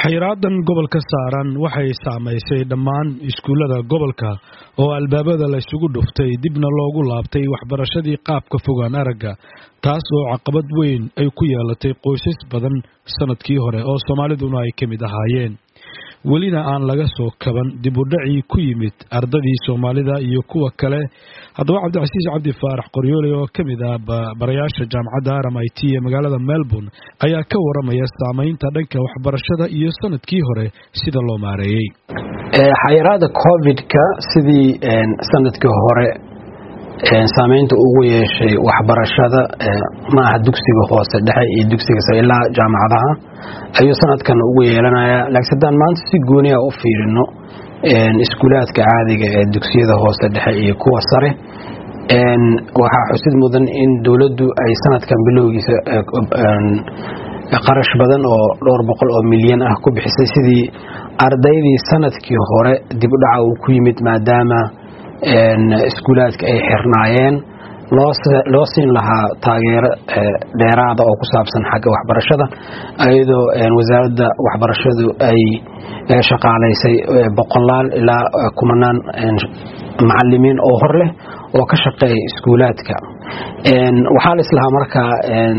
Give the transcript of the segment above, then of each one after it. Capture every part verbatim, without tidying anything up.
xayiraadan gobolka saaran waxay saameysay dhammaan iskuulada gobolka oo albaabada la isugu dhuftay dibna loogu laabtay waxbarashadii qaabka fogaan aragga taas oo caqabad weyn ay ku yeelatay qoysas badan sanadkii hore oo Soomaaliduna ay kamid ahaayeen welina aan laga soo kaban dib u dhacii ku yimid ardadii Soomaalida iyo kuwa kale haddaba Cabdicasiis Cabdi Faarax Qoryoole oo kamid ah barayaasha jaamacadda R M I T ee magaalada Melbourne ayaa ka waramaya saameynta dhanka waxbarashada iyo sanadkii hore sida loo maareeyay ee xayiraada COVID-ka sidii sanadkii hore ee saameynta ugu yeeshay waxbarashada ma aha dugsiga hoose dhexe iyo dugsiga sare ilaa jaamacadaha ayuu sanadkan ugu yeelanaya laakiin maanta si gooni ah u fiirino een iskuulaadka caadiga ee dugsiyada hoose dhexe iyo kuwa sare een waxa xusid mudan in dawladdu ay sanadkan bilowgiisa qarash badan oo dhowr boqol oo milyan ah ku bixisay sidii ardaydii sanadkii hore dib u dhaca uu ku yimid maadaama een iskuulaadka ay xirnaayeen loo loo siin lahaa taageero dheeraad ah oo ku saabsan xagga waxbarashada ayadoo wasaaradda waxbarashadu ay shaqaaleysay boqolaal ilaa kumanaan macallimiin oo hor leh oo ka shaqeeya iskuulaadka een waxa la islaha marka een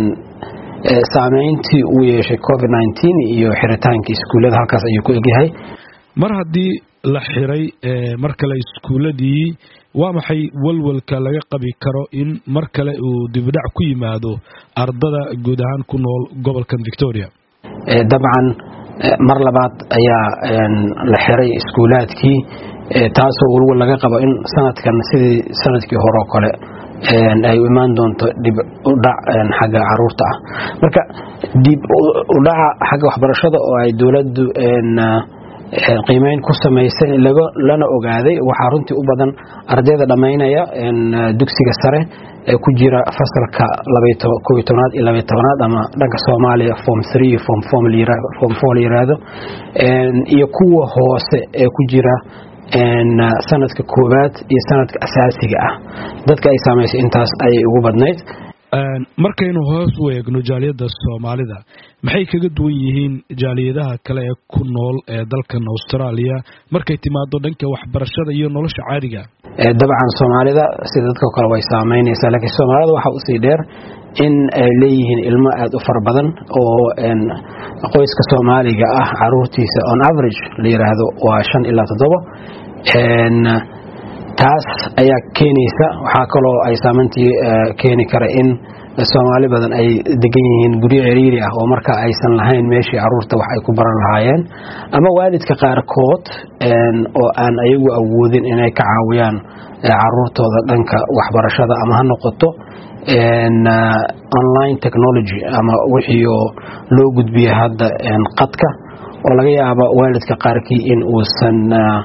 saameyntii uu yeeshay COVID nineteen iyo xiritaanka iskuulada halkaas ayuu ku egyahay mar haddii la xiray mar kale iskuuladii waa maxay walwalka laga qabi karo in mar kale uu dib u dhac ku yimaado ardada guud ahaan ku nool gobolkan Victoria ee dabcan mar labaad ayaa la xiray iskuulaadkii taasoo walwal laga qabo in sanadkan sidii sanadkii hore oo kale een ay imaan doonto dib u dhac xagga caruurta ah marka dib u dhac xagga waxbarashada oo ay dawladdu een qiimeyn ku sameysay laga lana ogaaday waxa runtii u badan ardayda dhameynaya in dugsiga sare ee ku jira fasalka laba iyo toban iyo laba iyo toban ama dhanka Soomaaliya form three form four form four yiraahdo een iyo kuwa hoose ee ku jira een sanadka koobaad iyo sanadka asaasiga ah dadka ay saameysay intaas ay ugu badnayd een markaynu hoos u eegno jaaliyada Soomaalida maxay kaga duwan yihiin jaaliyadaha kale ee ku nool ee dalkan Australia markay timaado dhanka waxbarashada iyo nolosha caadiga ee dabcan Soomaalida sida dadka kale way saameynaysaa laakiin Soomaalida waxa uu sii dheer in ay leeyihiin ilmo aad u far badan oo een qoyska Soomaaliga ah caruurtiisa on average la yiraahdo waa shan ilaa toddoba een taas ayaa keenaysa waxa kale oo ay saameyntii keeni kara in Soomaali badan ay degan yihiin guri ciriiri ah oo marka aysan lahayn meeshii caruurta wax ay ku baran lahaayeen ama waalidka qaarkood een oo aan ayagu awoodin inay ka caawiyaan caruurtooda dhanka waxbarashada ama ha noqoto een online technology ama wixii loo gudbiyo hadda een qadka oo laga yaabo waalidka qaarkii in uusan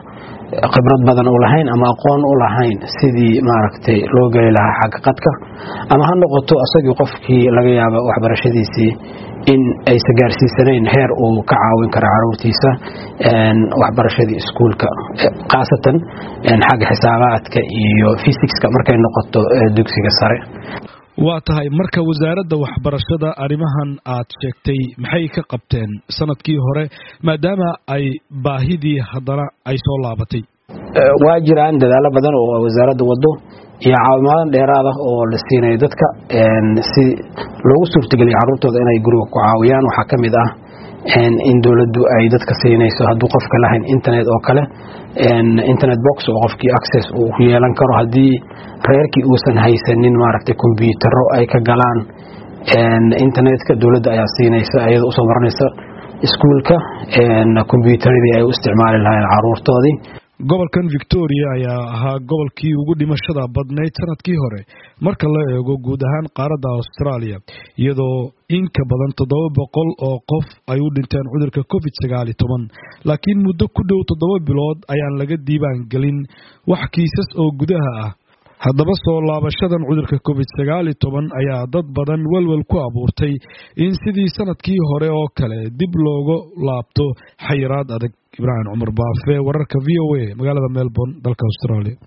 khibrad badan u lahayn ama aqoon u lahayn sidii maaragtay loo gali lahaa xagga qadka ama ha noqoto asagii qofkii laga yaabo waxbarashadiisii in ay sagaarsiisaneen heer uu ka caawin karo caruurtiisa een waxbarashadii iskuulka qaasatan een xagga xisaabaadka iyo physics-ka markay noqoto dugsiga sare waa tahay marka wasaaradda waxbarashada arimahan aad sheegtay maxay ka qabteen sanadkii hore maadaama ay baahidii haddana ay soo laabatay waa jiraan dadaalo badan oo wasaaradda wado iyo caawimaad dheeraad ah oo la siinay dadka een si loogu suurtageliyo caruurtooda inay guriga ku caawiyaan waxa kamid ah een in dawladdu ay dadka siinayso hadduu qofka lahayn internet oo kale een internet box oo qofkii access uu ku yeelan karo haddii reerkii uusan haysanin maaragtay kombiyuutarro ay ka galaan een internetka dawladda ayaa siinaysa ayada u soo marinaysa iskuulka een kombiyuutarradii ay u isticmaali lahaayeen caruurtoodii gobolkan Victoria ayaa ahaa gobolkii ugu dhimashada badnayd sanadkii hore marka la eego guud ahaan qaaradda Australia iyadoo in ka badan toddoba boqol oo qof ay u dhinteen cudurka COVID sagaal iyo toban laakiin muddo ku dhow toddoba bilood ayaan laga diiwaan gelin wax kiisas oo gudaha ah haddaba soo laabashadan cudurka COVID sagaal iyo toban ayaa dad badan walwal ku abuurtay in sidii sanadkii hore oo kale dib looga laabto xayiraad adag Ibrahim Umar Baafe wararka V O A magaalada Melbourne dalka Australia